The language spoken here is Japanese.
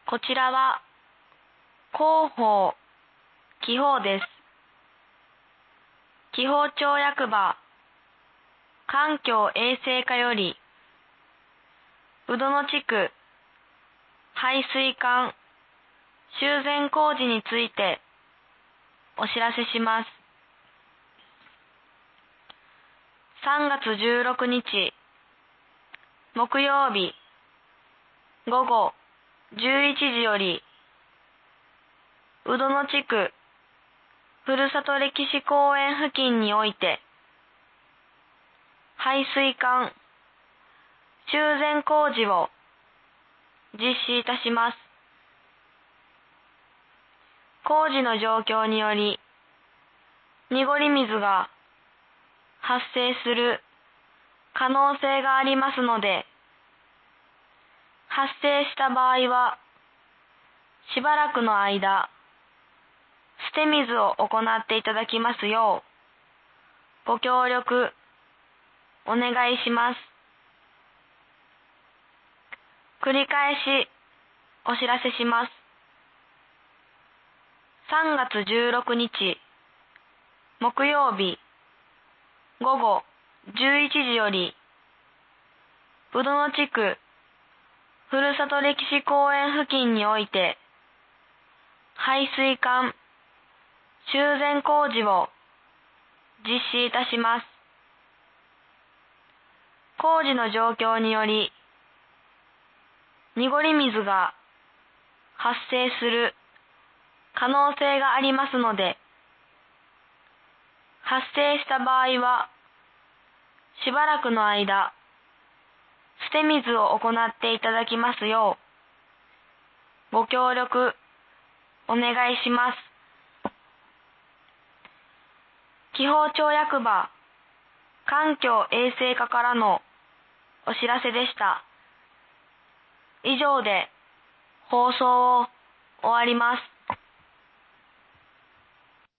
こちらは広報気泡です。気泡町役場環境衛生課より鵜殿地区排水管修繕工事についてお知らせします。3月16日木曜日午後11時より鵜殿地区ふるさと歴史公園付近において排水管修繕工事を実施いたします。工事の状況により濁り水が発生する可能性がありますので、発生した場合はしばらくの間捨て水を行っていただきますようご協力お願いします。繰り返しお知らせします。3月16日木曜日午後11時より鵜殿地区ふるさと歴史公園付近において排水管修繕工事を実施いたします。工事の状況により濁り水が発生する可能性がありますので、発生した場合はしばらくの間捨て水を行っていただきますようご協力お願いします。気泡町役場環境衛生課からのお知らせでした。以上で放送を終わります。